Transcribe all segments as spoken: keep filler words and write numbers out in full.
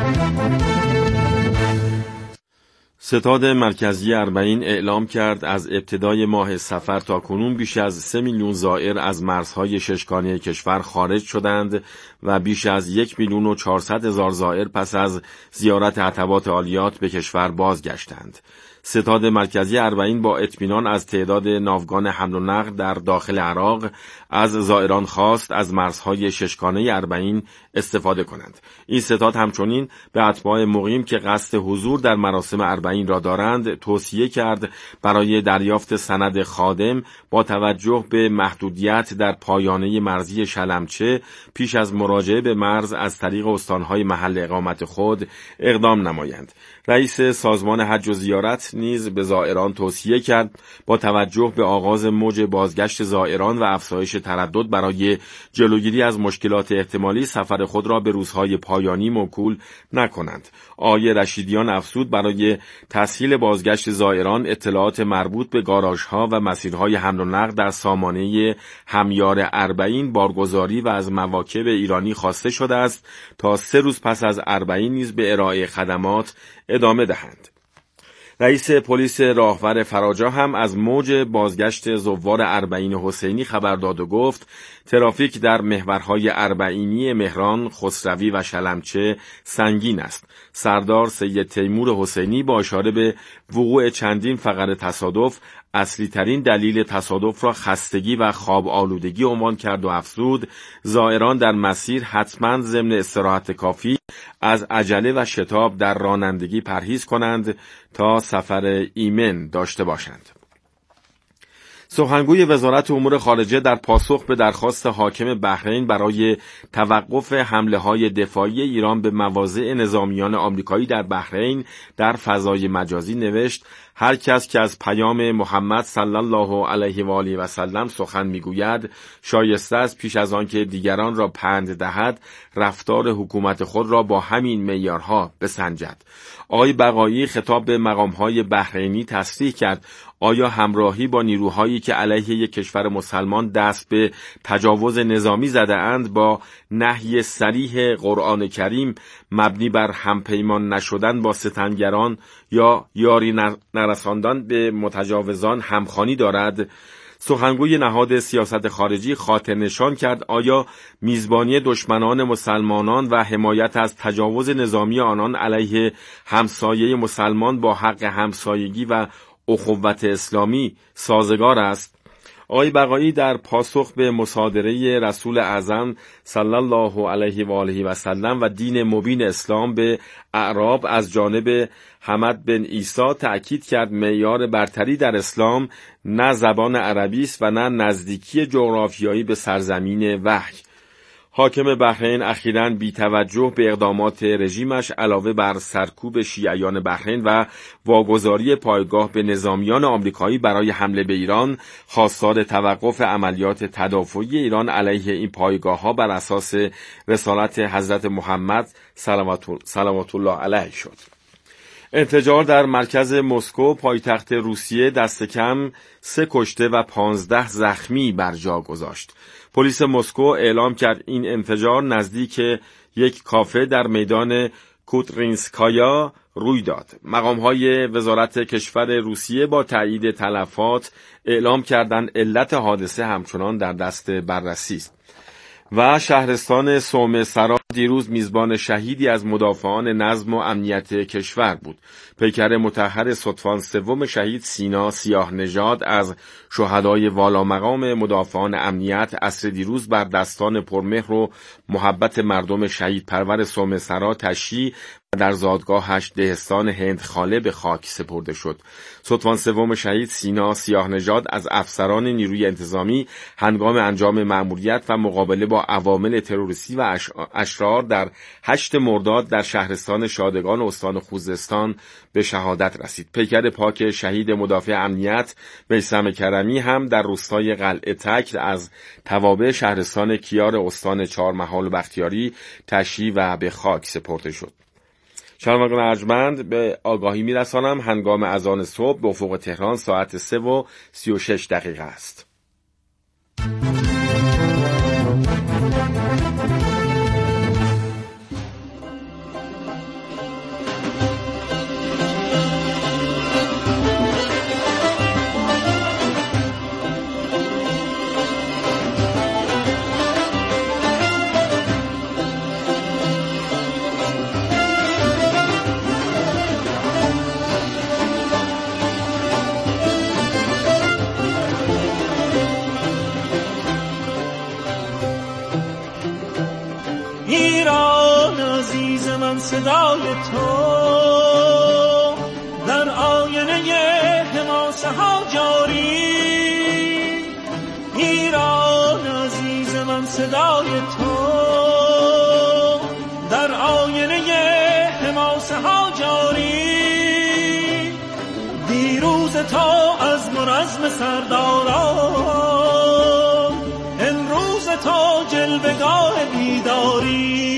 ستاد مرکزی اربعین اعلام کرد از ابتدای ماه صفر تا کنون بیش از سه میلیون زائر از مرزهای ششگانه کشور خارج شدند و بیش از یک میلیون و چهارصد هزار زائر پس از زیارت عتبات عالیات به کشور بازگشتند. ستاد مرکزی اربعین با اطمینان از تعداد ناوگان حمل و نقل در داخل عراق از زائران خواست از مرزهای ششگانه اربعین استفاده کنند. این ستاد همچنین به اتباع مقیم که قصد حضور در مراسم اربعین را دارند توصیه کرد برای دریافت سند خادم با توجه به محدودیت در پایانه مرزی شلمچه پیش از مراجعه به مرز از طریق استانهای محل اقامت خود اقدام نمایند. رئیس سازمان حج و زیارت نیز به زائران توصیه کرد با توجه به آغاز موج بازگشت زائران و افزایش تردد برای جلوگیری از مشکلات احتمالی سفر خود را به روزهای پایانی موکول نکنند. آقای رشیدیان افزود برای تسهیل بازگشت زائران اطلاعات مربوط به گاراژها و مسیرهای حمل و نقل در سامانه همیار اربعین بارگذاری و از مواکب ایرانی خواسته شده است تا سه روز پس از اربعین نیز به ارائه خدمات ادامه دهند. رئیس پلیس راهور فراجا هم از موج بازگشت زوار اربعین حسینی خبر داد و گفت ترافیک در محورهای اربعینی مهران، خسروی و شلمچه سنگین است. سردار سید تیمور حسینی با اشاره به وقوع چندین فقر تصادف اصلی ترین دلیل تصادف را خستگی و خواب آلودگی عنوان کرد و افزود زائران در مسیر حتما ضمن استراحت کافی از عجله و شتاب در رانندگی پرهیز کنند تا سفر ایمن داشته باشند. سخنگوی وزارت امور خارجه در پاسخ به درخواست حاکم بحرین برای توقف حمله‌های دفاعی ایران به مواضع نظامیان آمریکایی در بحرین در فضای مجازی نوشت هر کس که از پیام محمد صلی الله علیه و آله و سلم سخن میگوید شایسته است پیش از آن که دیگران را پند دهد رفتار حکومت خود را با همین معیارها بسنجد. آقای بقایی خطاب به مقام‌های بحرینی تصریح کرد آیا همراهی با نیروهایی که علیه یک کشور مسلمان دست به تجاوز نظامی زده اند با نهی صریح قرآن کریم مبنی بر همپیمان نشدن با ستمگران یا یاری نرساندن به متجاوزان همخوانی دارد؟ سخنگوی نهاد سیاست خارجی خاطر نشان کرد آیا میزبانی دشمنان مسلمانان و حمایت از تجاوز نظامی آنان علیه همسایه مسلمان با حق همسایگی و اخوت اسلامی سازگار است؟ آقای بقایی در پاسخ به مصادره رسول اعظم صلی الله علیه و آله و سلم و دین مبین اسلام به اعراب از جانب حمد بن عیسی تأکید کرد معیار برتری در اسلام نه زبان عربی است و نه نزدیکی جغرافیایی به سرزمین وحی. حاکم بحرین اخیراً بی توجه به اقدامات رژیمش علاوه بر سرکوب شیعیان بحرین و واگذاری پایگاه به نظامیان آمریکایی برای حمله به ایران خواستار توقف عملیات تدافعی ایران علیه این پایگاه‌ها بر اساس رسالت حضرت محمد صلوات الله علیه شد. انفجار در مرکز مسکو پایتخت روسیه دست کم سه کشته و پانزده زخمی بر جا گذاشت. پلیس مسکو اعلام کرد این انفجار نزدیک یک کافه در میدان کوترینسکایا روی داد. مقام‌های وزارت کشور روسیه با تایید تلفات اعلام کردند علت حادثه همچنان در دست بررسی است. و شهرستان سومه سرا دیروز میزبان شهیدی از مدافعان نظم و امنیت کشور بود. پیکر مطهر ستوان سوم شهید سینا سیاه نژاد از شهدای والا مقام مدافعان امنیت عصر دیروز بر دستان پرمهر و محبت مردم شهید پرور سومه سرا تشییع در زادگاهش دهستان هندخاله به خاک سپرده شد. ستوان سوم شهید سینا سیاه نژاد از افسران نیروی انتظامی هنگام انجام مأموریت و مقابله با عوامل تروریستی و اشرار در هشت مرداد در شهرستان شادگان استان خوزستان به شهادت رسید. پیکر پاک شهید مدافع امنیت میثم کرمی هم در روستای قلعه تکل از توابع شهرستان کیار استان چهارمحال و بختیاری تشییع و به خاک سپرده شد. شنوندگان ارجمند، به آگاهی میرسانم هنگام اذان صبح به افق تهران ساعت سه و سی و شش دقیقه است. من صدای تو، در آینه حماسه ها جاری. ایران عزیز من صدای تو، در آینه حماسه ها جاری. دیروز تا از مرزم سرداران، امروز تا جلوگاه بیداری.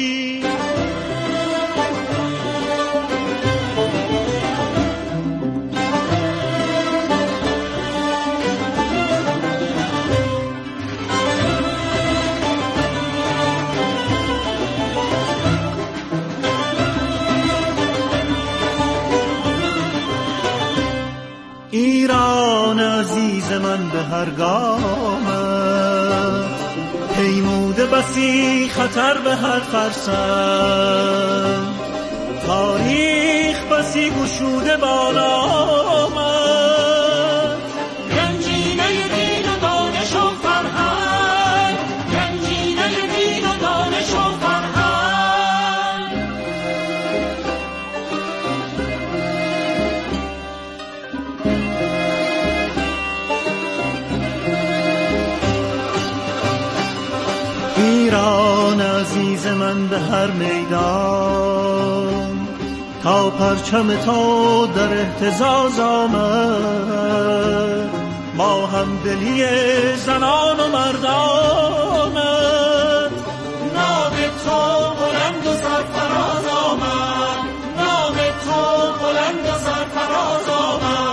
ایران عزیز من به هر گامت، پیموده بسی خطر به هر فرسنگ. تاریخ بسی گشوده با نامت، گنجینه دین و دانش و فرهنگ، گنجینه دین و دانش و فرهنگ. ایران عزیز من به هر میدان، تا پرچم تو در اهتزاز آمد. ما هم دلی زنان و مردانت، نام تو بلند و سرفراز آمد، نام تو بلند و سرفراز آمد.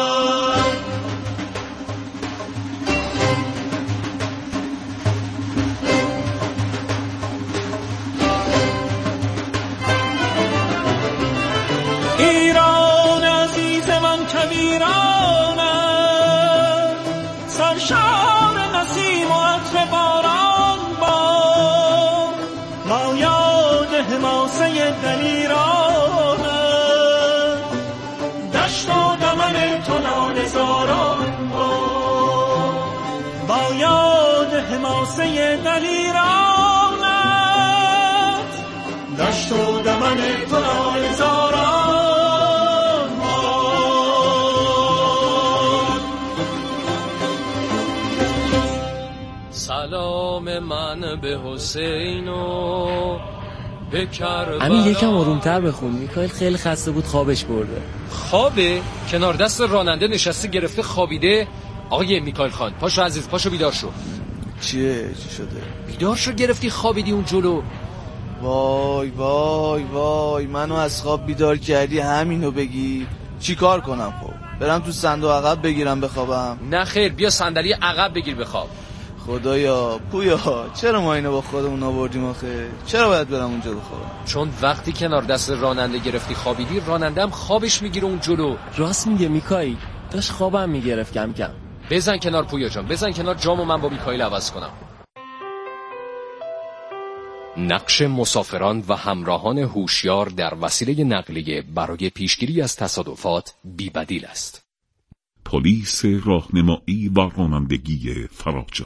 ایران عزیز من کبیرانم، سرشار نسیم و عطر باران باد. ما یاد حماسه دلیرانم، دشت و دمن تو ناله‌زاران باد. با یاد حماسه دلیرانم، دشت و دمن تو ناله‌زاران. سلام من به حسین و به کربلا. همین یکم آرومتر بخون، میکائیل خیلی خسته بود، خوابش برده. خوابه؟ کنار دست راننده نشسته گرفته خوابیده. آقای میکائیل خان پاشو عزیز، پاشو بیدار شو. چیه؟ چی شده؟ بیدار شو، گرفتی خوابیدی اون جلو. وای وای وای، منو از خواب بیدار کردی همینو بگی. چی کار کنم خب؟ برم تو صندوق عقب بگیرم بخوابم؟ نه خیر، بیا صندلی عقب بگیر بخواب. خدایا پویا، چرا ما اینو با خودمون آوردیم آخه؟ چرا باید برم اونجا بخوابم؟ چون وقتی کنار دست راننده گرفتی خوابیدی، راننده هم خوابش میگیره اون جلو. راست میگه میکائیل، داشت خوابم میگرفت کم کم. بزن کنار پویا جان، بزن کنار جامو من با میکائیل عوض کنم. نقش مسافران و همراهان هوشیار در وسیله نقلیه برای پیشگیری از تصادفات بی‌بدیل است. پلیس راهنمایی و رانندگی فراجا.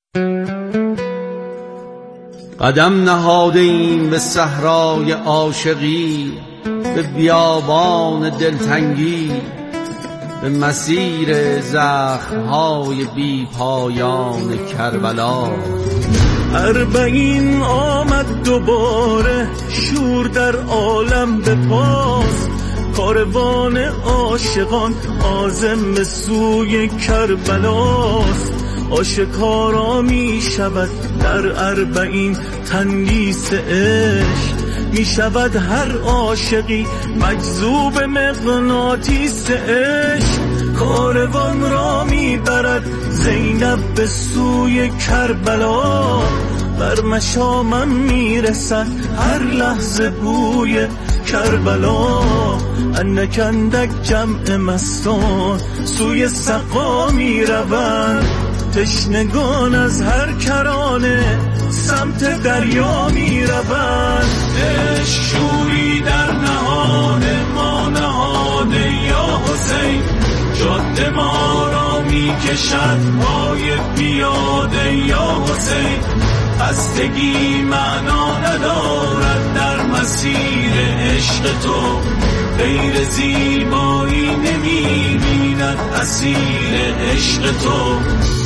قدم نهادیم به صحرای عاشقی، به بیابان دلتنگی، به مسیر زخم‌های بی پایان کربلا. اربعین آمد دوباره، شور در عالم به پاس. کاروان عاشقان عازم سوی کربلاست. آشکارا می شود در اربعین تندیس عشق، می شود هر عاشقی مجذوب مغناطیس عشق. کاروان را می برد زینب به سوی کربلا، بر مشامم می رسد هر لحظه بوی کربلا. اندک اندک جمع مستان سوی سقا می روند، تشنگان از هر کرانه سمت دریا می روند. عشق شوری در نهان ما نهاده یا حسین، جاده ما را می کشد پای پیاده یا حسین. خستگی معنا ندارد در مسیر عشق تو، غیر زیبایی نمی‌بیند اسیر عشق تو.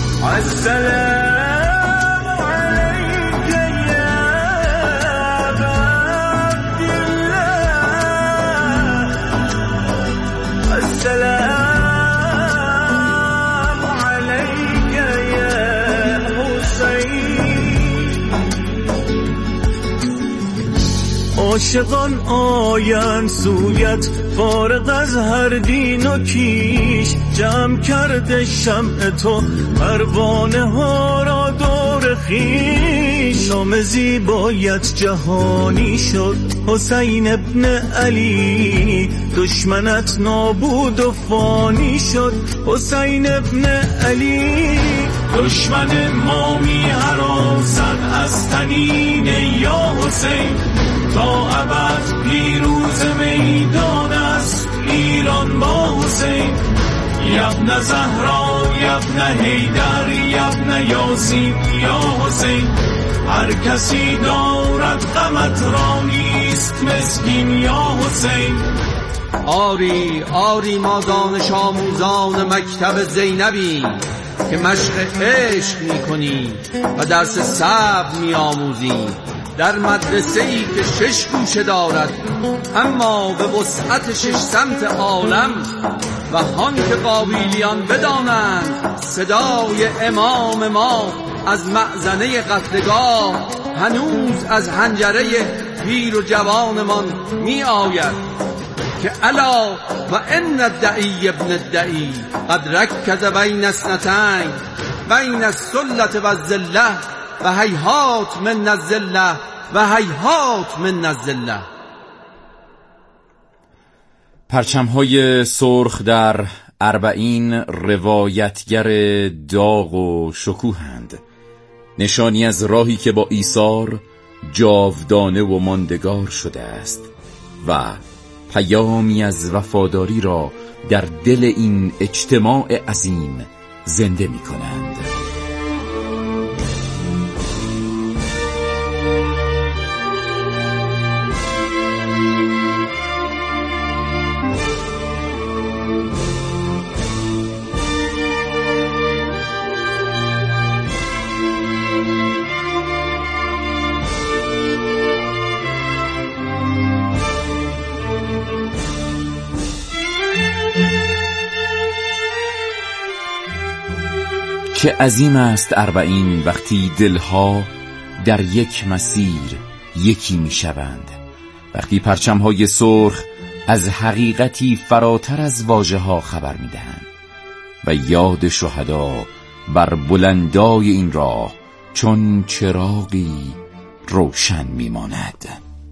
السلام علیک یا ابا عبدالله، السلام علیک یا حسین. عاشقان آیند سویت فارغ از هر دین و کیش، جمع کرده شمع تو پروانه ها را دور خویش. نام زیبایت جهانی شد حسین ابن علی، دشمنت نابود و فانی شد حسین ابن علی. دشمن ما می هراسد از طنین یا حسین، تا ابد پیروز میدان است ایران با حسین. یبن زهرا یبن حیدر یبن یاسین یا حسین، هر کسی دارد غمت را نیست مسکین یا حسین. آری آری ما دانش آموزان مکتب زینبی که مشق عشق می کنی و درس صبر می آموزی در مدرسه ای که شش گوشه دارد، اما به وسعت شش سمت عالم. و هان که قابیلیان بدانند صدای امام ما از مأذنه قتلگاه هنوز از حنجره پیر و جوانمان می آید که الا و ان الدعی ابن الدعی قد رکز بین اثنتین، بین السلة و الذلة و هیهات من الذلة و هیهات من الذلة. پرچم‌های سرخ در اربعین روایتگر داغ و شکوهند، نشانی از راهی که با ایثار جاودانه و ماندگار شده است و پیامی از وفاداری را در دل این اجتماع عظیم زنده می کنند. چه عظیم است اربعین وقتی دلها در یک مسیر یکی می شوند، وقتی پرچمهای سرخ از حقیقتی فراتر از واژه ها خبر می دهند و یاد شهدا بر بلندای این راه چون چراغی روشن می ماند.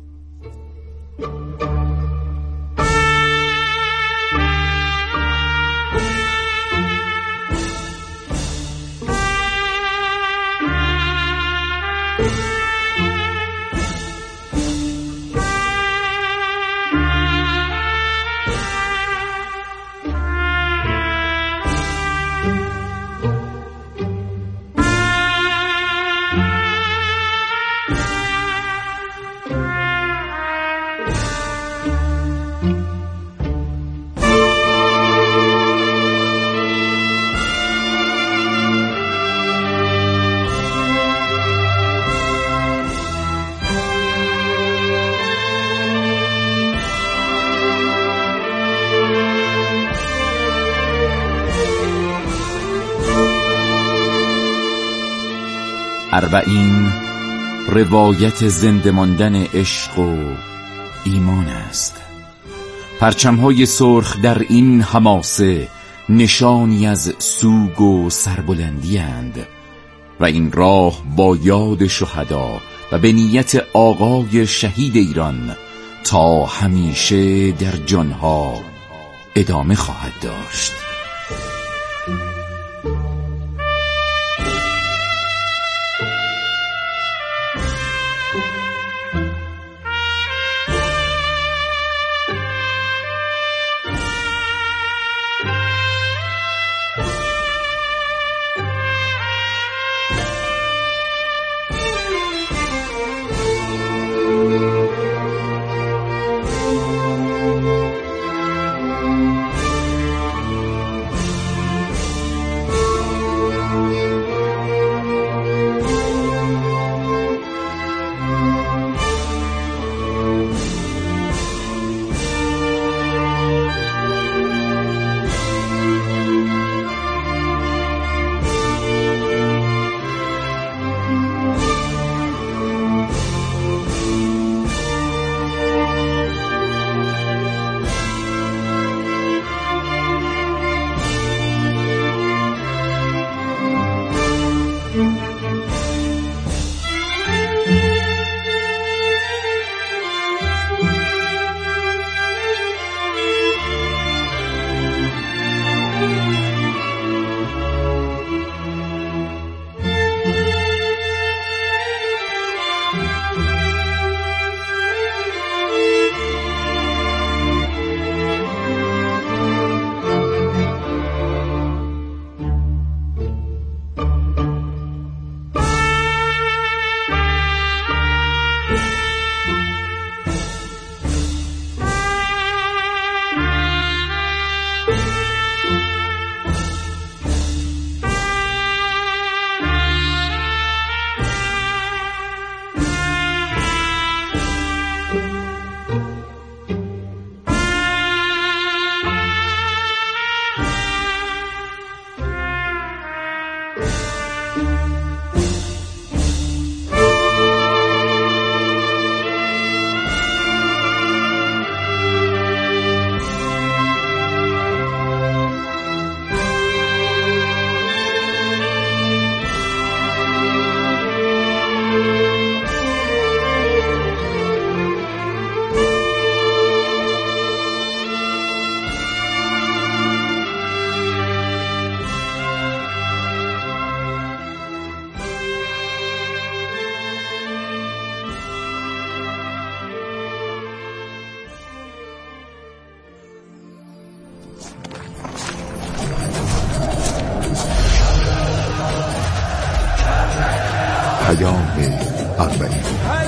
اربعین روایت زنده ماندن عشق و ایمان است. پرچمهای سرخ در این حماسه نشانی از سوگ و سربلندی اند و این راه با یاد شهدا و به نیت آقای شهید ایران تا همیشه در جانها ادامه خواهد داشت. پیام اربعین.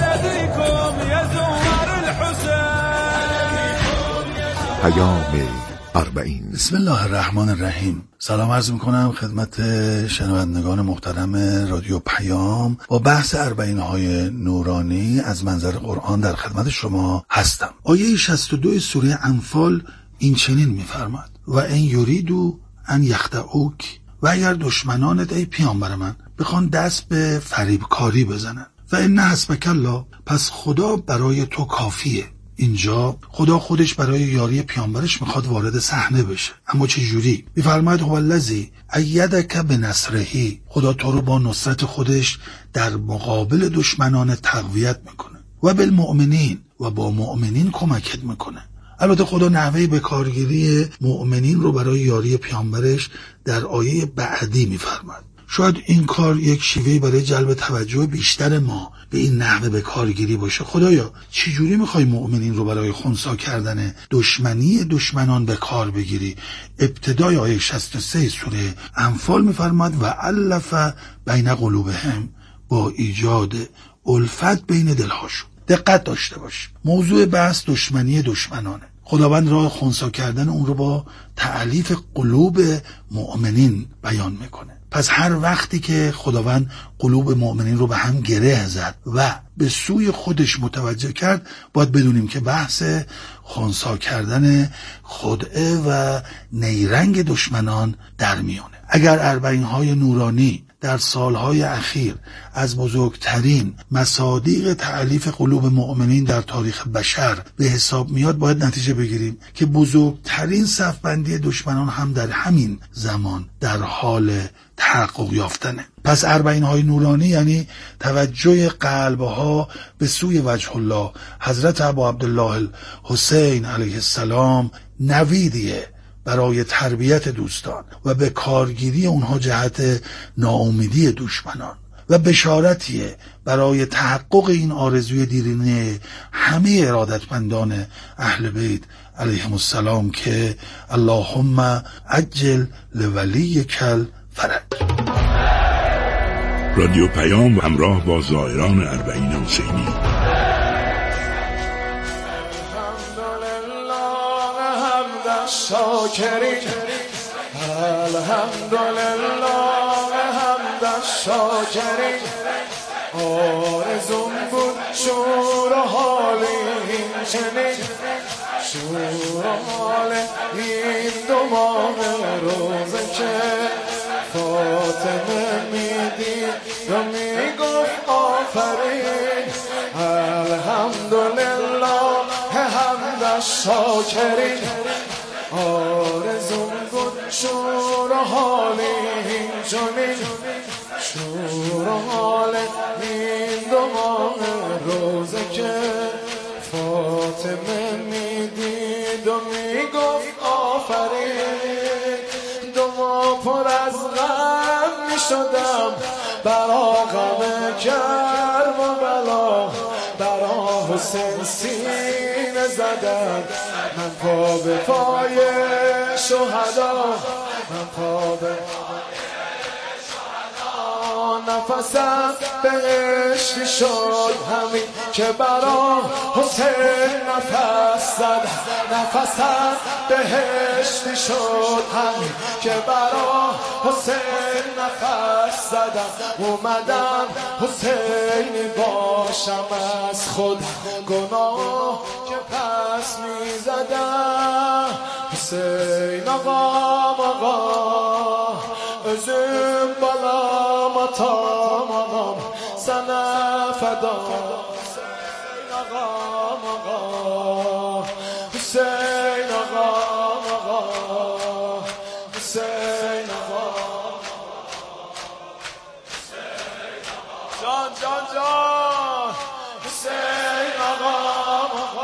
پیام اربعین. بسم الله الرحمن الرحیم. سلام عرض میکنم خدمت شنوندگان محترم رادیو پیام. با بحث اربعین های نورانی از منظر قرآن در خدمت شما هستم. آیه شصت و دو سوره انفال این چنین میفرماد: و این یریدو ان یخدعوک، و اگر دشمنانت ای پیامبر من بخوان دست به فریبکاری بزنن، و ان حسبک الله، پس خدا برای تو کافیه. اینجا خدا خودش برای یاری پیامبرش میخواد وارد صحنه بشه، اما چه جوری؟ میفرماید هو الذی ایدک بنصرهی، خدا تو رو با نصرت خودش در مقابل دشمنان تقویت میکنه، و بالمؤمنین، و با مؤمنین کمکت میکنه. البته خدا نحوه به کارگیری مؤمنین رو برای یاری پیامبرش در آیه بعدی میفرماید. شاید این کار یک شیوهی برای جلب توجه بیشتر ما به این نحوه به کارگیری باشه. خدایا چجوری میخوای مؤمنین رو برای خنثی کردن دشمنی دشمنان به کار بگیری؟ ابتدای آیه شصت و سه سوره انفال میفرماد و الف بین قلوبهم، با ایجاد الفت بین دلهاشون. دقت داشته باش، موضوع بحث دشمنی دشمنانه. خداوند راه خنثی کردن اون رو با تألیف قلوب مؤمنین بیان میکنه. پس هر وقتی که خداوند قلوب مؤمنین رو به هم گره زد و به سوی خودش متوجه کرد، باید بدونیم که بحث خنثی کردن خدعه و نیرنگ دشمنان در میانه. اگر اربعین های نورانی در سالهای اخیر از بزرگترین مصادیق تألیف قلوب مؤمنین در تاریخ بشر به حساب میاد، باید نتیجه بگیریم که بزرگترین صفبندی دشمنان هم در همین زمان در حال تحقق یافتنه. پس اربعین های نورانی یعنی توجه قلبها به سوی وجه الله. حضرت ابو عبدالله الحسین علیه السلام نویدیه برای تربیت دوستان و به کارگیری اونها جهت ناامیدی دشمنان، و بشارتیه برای تحقق این آرزوی دیرینه همه ارادتمندان اهل بیت علیهم السلام که اللهم عجل لولیک الفرج. رادیو پیام همراه با زائران اربعین حسینی. شاکرین الحمدلله حمد شاکرین، آرزوم بود شور و حال این چنین، شور و حال این دو ماه روزه که فاطمه میدید و میگفت آفرین. الحمدلله حمد شاکرین، آرزوم بود شور و حال این چنین، شور و حال این دو ماه روزه که فاطمه میدید و میگفت آفرین. دو ماه پر از غم میشدم برا غم کرب و بلا، برا حسین سینه زدم من پا به پای شهدا، من پا به پای شهدا. نفسم بهشتی شد همین که برا حسین نفس زدم، نفسم بهشتی شد همین که برا حسین نفس زدم. اومدم حسینی باشم از خود گناه که پس می زدم. حسین آقا آقا özüm balam atam anam sana feda. Hüseyin ağam ağa, Hüseyin ağam ağa, Hüseyin ağam ağa, can can can Hüseyin ağam ağa.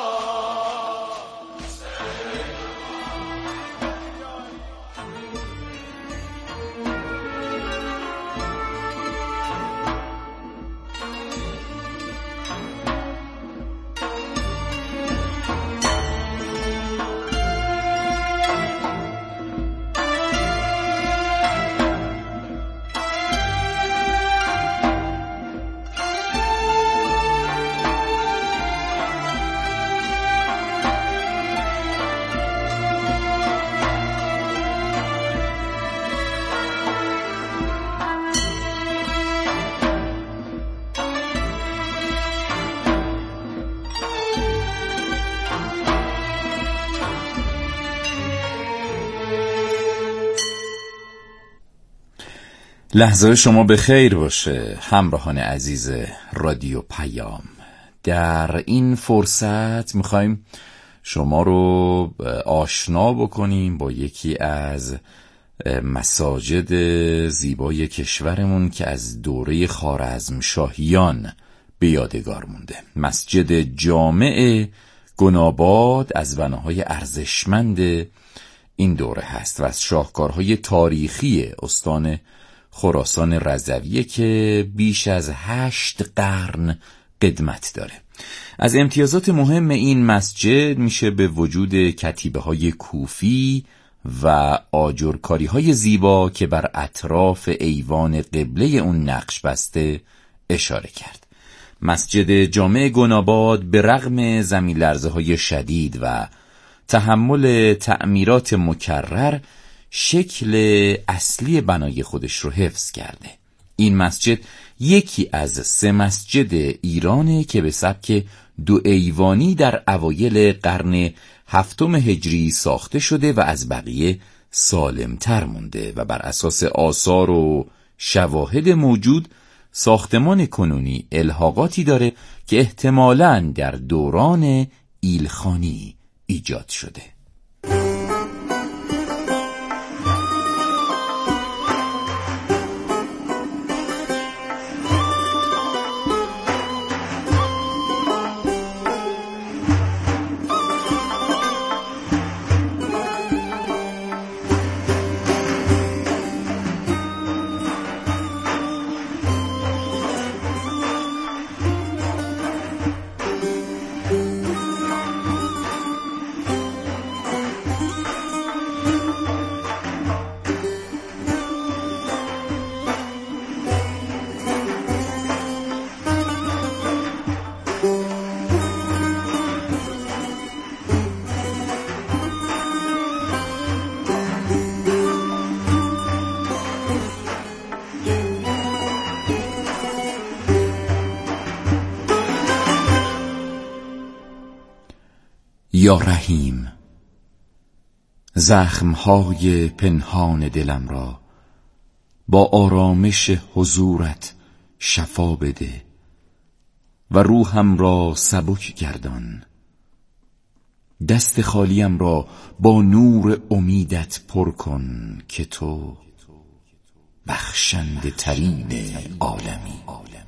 لحظه شما به خیر باشه همراهان عزیز رادیو پیام. در این فرصت میخوایم شما رو آشنا بکنیم با یکی از مساجد زیبای کشورمون که از دوره خوارزمشاهیان به یادگار مونده. مسجد جامع گناباد از بناهای ارزشمند این دوره هست و از شاهکارهای تاریخی استان خراسان رضویه که بیش از هشت قرن قدمت داره. از امتیازات مهم این مسجد میشه به وجود کتیبه های کوفی و آجرکاری های زیبا که بر اطراف ایوان قبله اون نقش بسته اشاره کرد. مسجد جامع گناباد به رغم زمین لرزه های شدید و تحمل تعمیرات مکرر شکل اصلی بنای خودش رو حفظ کرده. این مسجد یکی از سه مسجد ایرانه که به سبک دو ایوانی در اوایل قرن هفتم هجری ساخته شده و از بقیه سالمتر مونده و بر اساس آثار و شواهد موجود ساختمان کنونی الحاقاتی داره که احتمالاً در دوران ایلخانی ایجاد شده. یا رحیم، زخمهای پنهان دلم را با آرامش حضورت شفا بده و روحم را سبک گردان. دست خالیم را با نور امیدت پر کن که تو بخشنده ترین عالمی.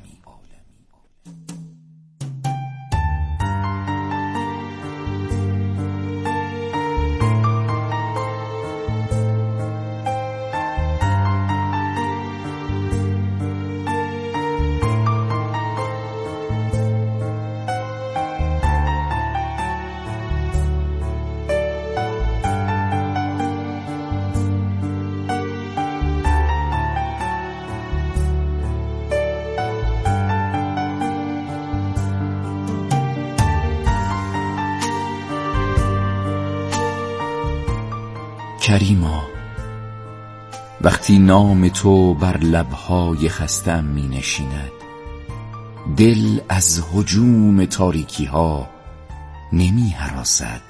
کریما، وقتی نام تو بر لبهای خسته‌ام می نشیند، دل از هجوم تاریکی ها نمی هراسد،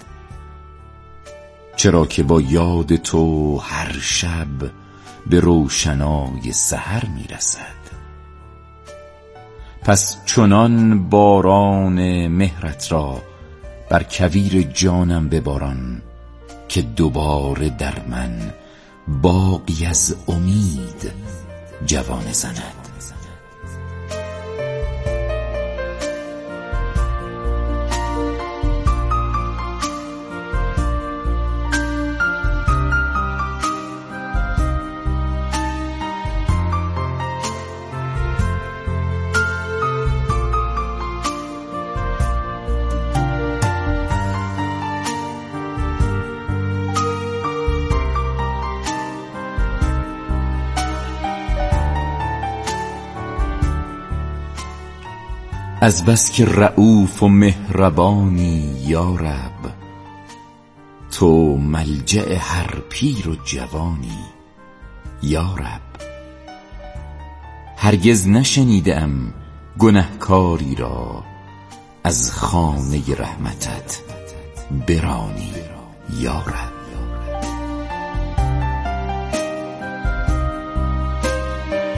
چرا که با یاد تو هر شب به روشنای سحر می رسد. پس چنان باران مهرت را بر کویر جانم بباران که دوباره در من باقی از امید جوانه زند. از بس که رؤوف و مهربانی یا رب، تو ملجأ هر پیر و جوانی یا رب. هرگز نشنیدم گنهکاری را از خانه رحمتت برانی یا رب.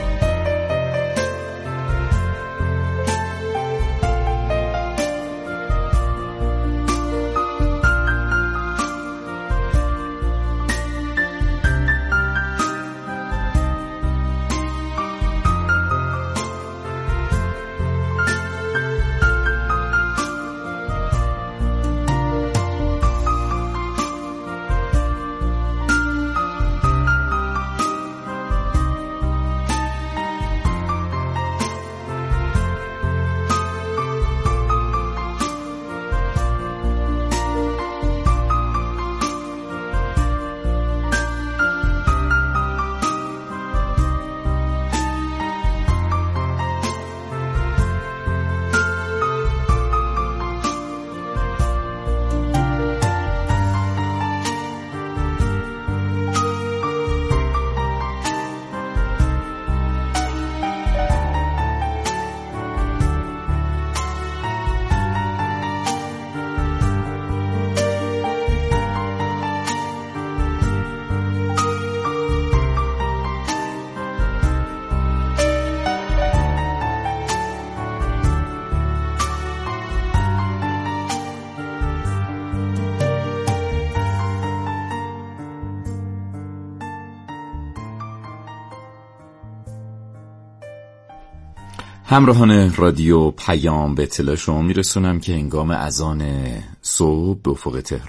همراهان رادیو پیام، به اطلاع شما میرسونم که هنگام اذان صبح به افق تهران